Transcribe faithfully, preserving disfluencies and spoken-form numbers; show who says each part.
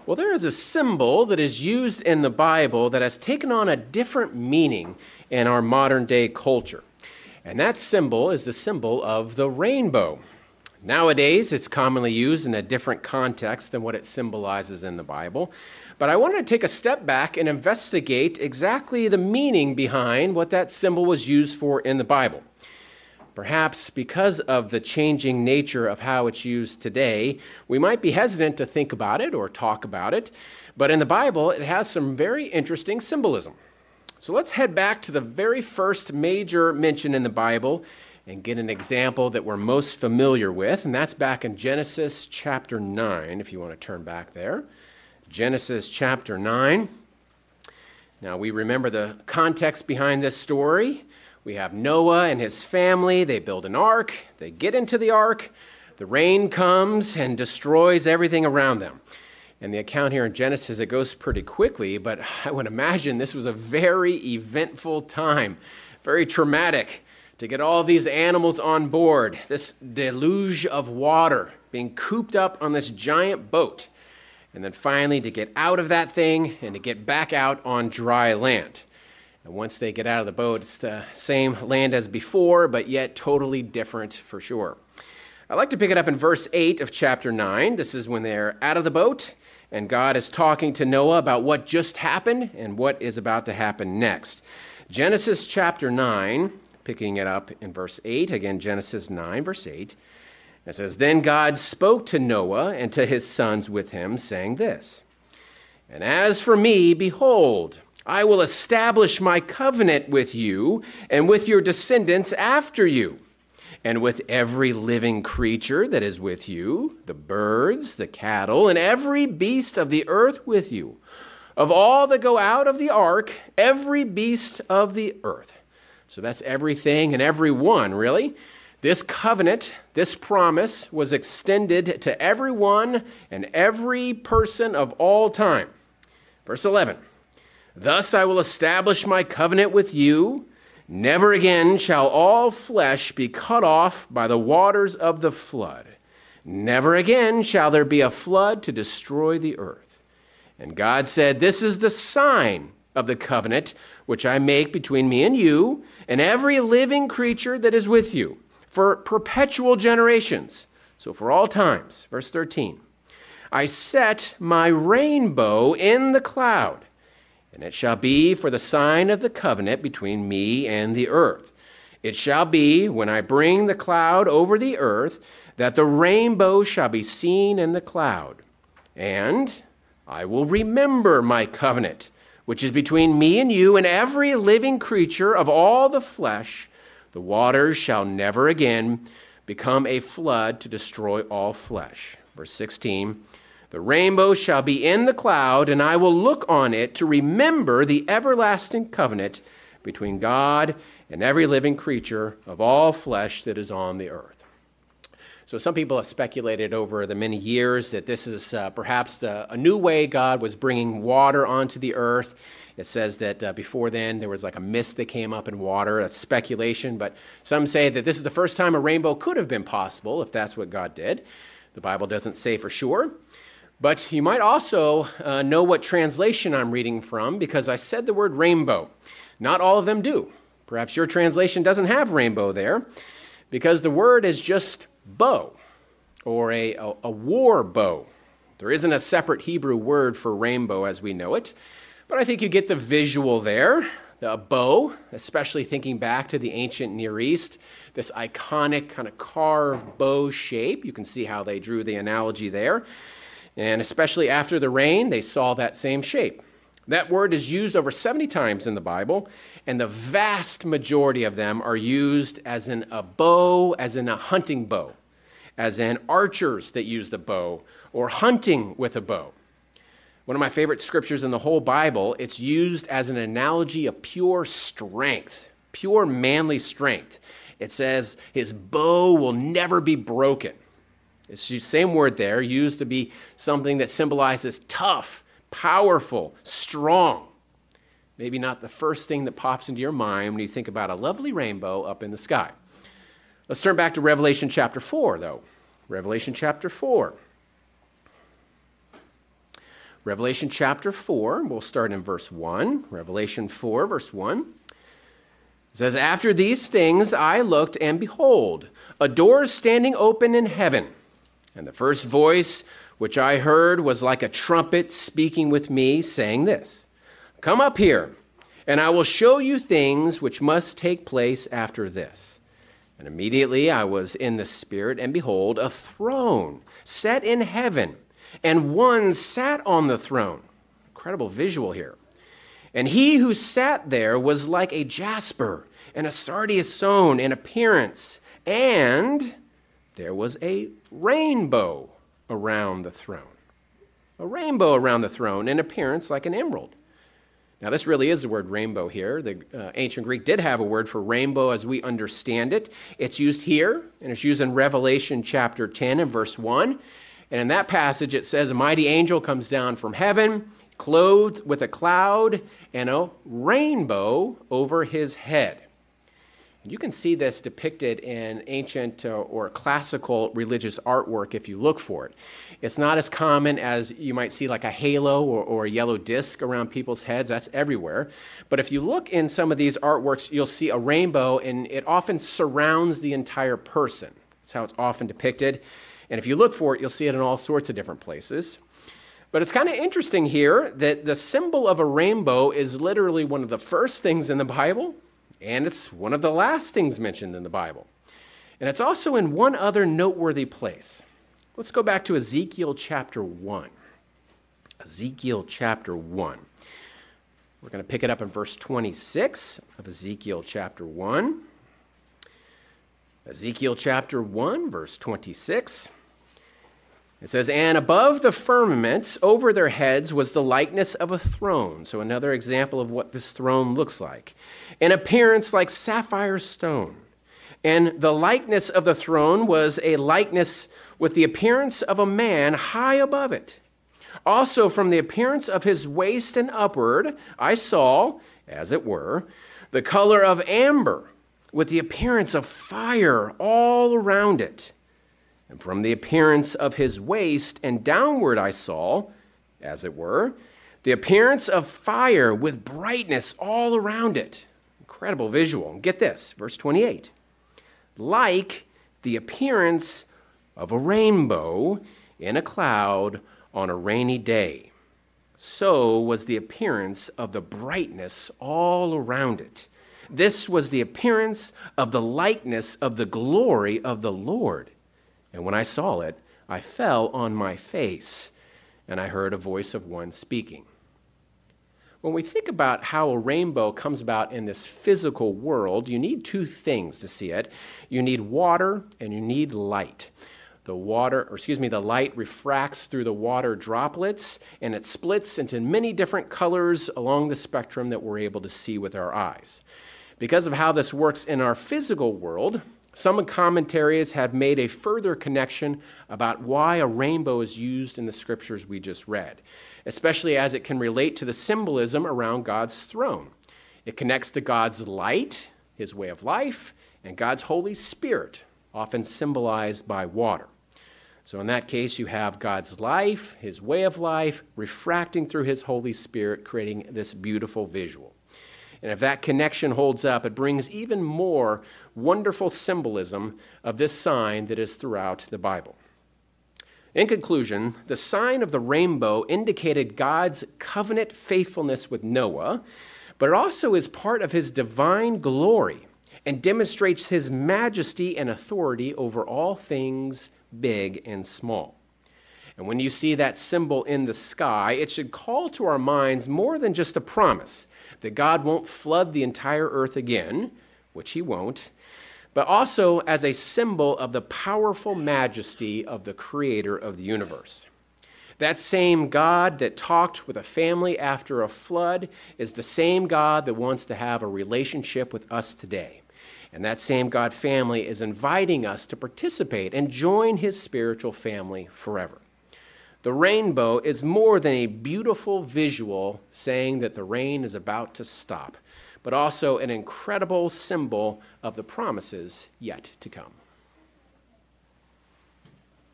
Speaker 1: Well, there is a symbol that is used in the Bible that has taken on a different meaning in our modern day culture. And that symbol is the symbol of the rainbow. Nowadays, it's commonly used in a different context than what it symbolizes in the Bible. But I wanted to take a step back and investigate exactly the meaning behind what that symbol was used for in the Bible. Perhaps because of the changing nature of how it's used today, we might be hesitant to think about it or talk about it. But in the Bible, it has some very interesting symbolism. So let's head back to the very first major mention in the Bible and get an example that we're most familiar with, and that's back in Genesis chapter nine, if you want to turn back there. Genesis chapter nine. Now, we remember the context behind this story. We have Noah and his family. They build an ark. They get into the ark. The rain comes and destroys everything around them. And the account here in Genesis, it goes pretty quickly, but I would imagine this was a very eventful time, very traumatic to get all these animals on board, this deluge of water being cooped up on this giant boat, and then finally to get out of that thing and to get back out on dry land. And once they get out of the boat, it's the same land as before, but yet totally different for sure. I'd like to pick it up in verse eight of chapter nine. This is when they're out of the boat, and God is talking to Noah about what just happened and what is about to happen next. Genesis chapter nine, picking it up in verse eight, again, Genesis nine, verse eight. It says, "Then God spoke to Noah and to his sons with him, saying this, 'And as for me, behold, I will establish my covenant with you and with your descendants after you, and with every living creature that is with you, the birds, the cattle, and every beast of the earth with you. Of all that go out of the ark, every beast of the earth.'" So that's everything and everyone, really. This covenant, this promise, was extended to everyone and every person of all time. Verse eleven, "Thus I will establish my covenant with you. Never again shall all flesh be cut off by the waters of the flood. Never again shall there be a flood to destroy the earth. And God said, 'This is the sign of the covenant which I make between me and you and every living creature that is with you for perpetual generations.'" So for all times. Verse thirteen, "I set my rainbow in the cloud, and it shall be for the sign of the covenant between me and the earth. It shall be when I bring the cloud over the earth that the rainbow shall be seen in the cloud. And I will remember my covenant, which is between me and you and every living creature of all the flesh. The waters shall never again become a flood to destroy all flesh." Verse sixteen, "The rainbow shall be in the cloud, and I will look on it to remember the everlasting covenant between God and every living creature of all flesh that is on the earth." So some people have speculated over the many years that this is uh, perhaps uh, a new way God was bringing water onto the earth. It says that uh, before then there was like a mist that came up in water. That's speculation, but some say that this is the first time a rainbow could have been possible if that's what God did. The Bible doesn't say for sure. But you might also uh, know what translation I'm reading from because I said the word rainbow. Not all of them do. Perhaps your translation doesn't have rainbow there because the word is just bow or a, a, a war bow. There isn't a separate Hebrew word for rainbow as we know it, but I think you get the visual there. The bow, especially thinking back to the ancient Near East, this iconic kind of carved bow shape. You can see how they drew the analogy there. And especially after the rain, they saw that same shape. That word is used over seventy times in the Bible, and the vast majority of them are used as in a bow, as in a hunting bow, as in archers that use the bow, or hunting with a bow. One of my favorite scriptures in the whole Bible, it's used as an analogy of pure strength, pure manly strength. It says, "His bow will never be broken." It's the same word there, used to be something that symbolizes tough, powerful, strong. Maybe not the first thing that pops into your mind when you think about a lovely rainbow up in the sky. Let's turn back to Revelation chapter four, though. Revelation chapter four. Revelation chapter four, we'll start in verse one. Revelation four, verse one. It says, "After these things I looked, and behold, a door standing open in heaven. And the first voice which I heard was like a trumpet speaking with me, saying this, 'Come up here, and I will show you things which must take place after this.' And immediately I was in the Spirit, and behold, a throne set in heaven, and one sat on the throne." Incredible visual here. "And he who sat there was like a jasper and a sardius stone in appearance, and there was a rainbow around the throne." A rainbow around the throne in appearance like an emerald. Now, this really is the word rainbow here. The uh, ancient Greek did have a word for rainbow as we understand it. It's used here, and it's used in Revelation chapter ten and verse one. And in that passage, it says, "A mighty angel comes down from heaven, clothed with a cloud and a rainbow over his head." You can see this depicted in ancient uh, or classical religious artwork if you look for it. It's not as common as you might see like a halo or, or a yellow disc around people's heads. That's everywhere. But if you look in some of these artworks, you'll see a rainbow, and it often surrounds the entire person. That's how it's often depicted. And if you look for it, you'll see it in all sorts of different places. But it's kind of interesting here that the symbol of a rainbow is literally one of the first things in the Bible, and it's one of the last things mentioned in the Bible. And it's also in one other noteworthy place. Let's go back to Ezekiel chapter one. Ezekiel chapter one. We're going to pick it up in verse twenty-six of Ezekiel chapter one. Ezekiel chapter one, verse twenty-six. It says, "And above the firmaments over their heads was the likeness of a throne." So another example of what this throne looks like. "In appearance like sapphire stone. And the likeness of the throne was a likeness with the appearance of a man high above it. Also from the appearance of his waist and upward, I saw, as it were, the color of amber, with the appearance of fire all around it. And from the appearance of his waist and downward I saw, as it were, the appearance of fire with brightness all around it." Incredible visual. Get this, verse twenty-eight. "Like the appearance of a rainbow in a cloud on a rainy day, so was the appearance of the brightness all around it. This was the appearance of the likeness of the glory of the Lord. And when I saw it, I fell on my face, and I heard a voice of one speaking." When we think about how a rainbow comes about in this physical world, you need two things to see it. You need water and you need light. The water, or excuse me, the light refracts through the water droplets, and it splits into many different colors along the spectrum that we're able to see with our eyes. Because of how this works in our physical world, some commentaries have made a further connection about why a rainbow is used in the scriptures we just read, especially as it can relate to the symbolism around God's throne. It connects to God's light, his way of life, and God's Holy Spirit, often symbolized by water. So in that case, you have God's life, his way of life, refracting through his Holy Spirit, creating this beautiful visual. And if that connection holds up, it brings even more wonderful symbolism of this sign that is throughout the Bible. In conclusion, the sign of the rainbow indicated God's covenant faithfulness with Noah, but it also is part of his divine glory and demonstrates his majesty and authority over all things big and small. And when you see that symbol in the sky, it should call to our minds more than just a promise that God won't flood the entire earth again, which he won't, but also as a symbol of the powerful majesty of the creator of the universe. That same God that talked with a family after a flood is the same God that wants to have a relationship with us today. And that same God family is inviting us to participate and join his spiritual family forever. The rainbow is more than a beautiful visual saying that the rain is about to stop, but also an incredible symbol of the promises yet to come.